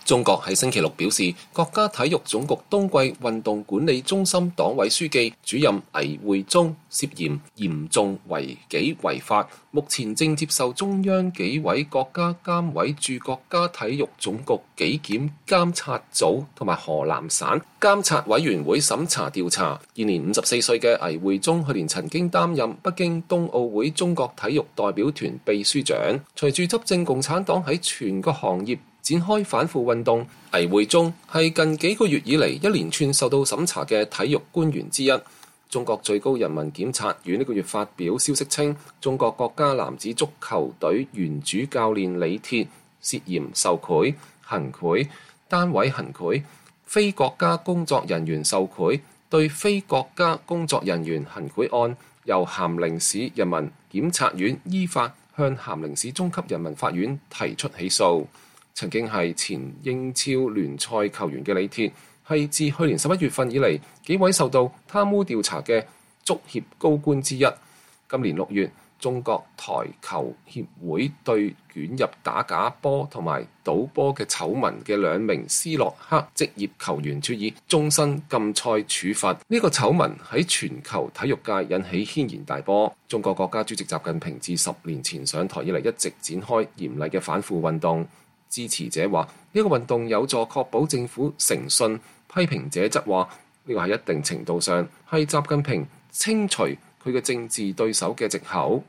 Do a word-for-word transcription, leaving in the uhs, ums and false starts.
中國喺星期六表示，國家體育總局冬季運動管理中心黨委書記、主任倪會忠涉嫌嚴重違紀違法，目前正接受中央紀委國家監委駐國家體育總局紀檢監察組同埋河南省監察委員會審查調查。現年五十四歲嘅倪會忠去年曾經擔任北京冬奧會中國體育代表團秘書長。隨住執政共產黨喺全個行業展開反腐運動，倪會忠係近幾個月以嚟一連串受到審查嘅體育官員之一。中國最高人民檢察院呢個月發表消息稱，中國國家男子足球隊原主教練李鐵涉嫌受賄、行賄、單位行賄、非國家工作人員受賄、對非國家工作人員行賄案，由咸寧市人民檢察院依法向咸寧市中級人民法院提出起訴。曾經係前英超聯賽球員嘅李鐵，係自去年十一月份以嚟幾位受到貪污調查嘅足協高官之一。今年六月，中國台球協會對捲入打假波同埋賭波嘅醜聞嘅兩名斯洛克職業球員處以終身禁賽處罰。呢、這個醜聞喺全球體育界引起軒然大波。中國國家主席習近平自十年前上台以嚟一直展開嚴厲嘅反腐運動。支持者話呢個運動有助確保政府誠信，批評者則話呢個喺一定程度上係習近平清除佢嘅政治對手嘅藉口。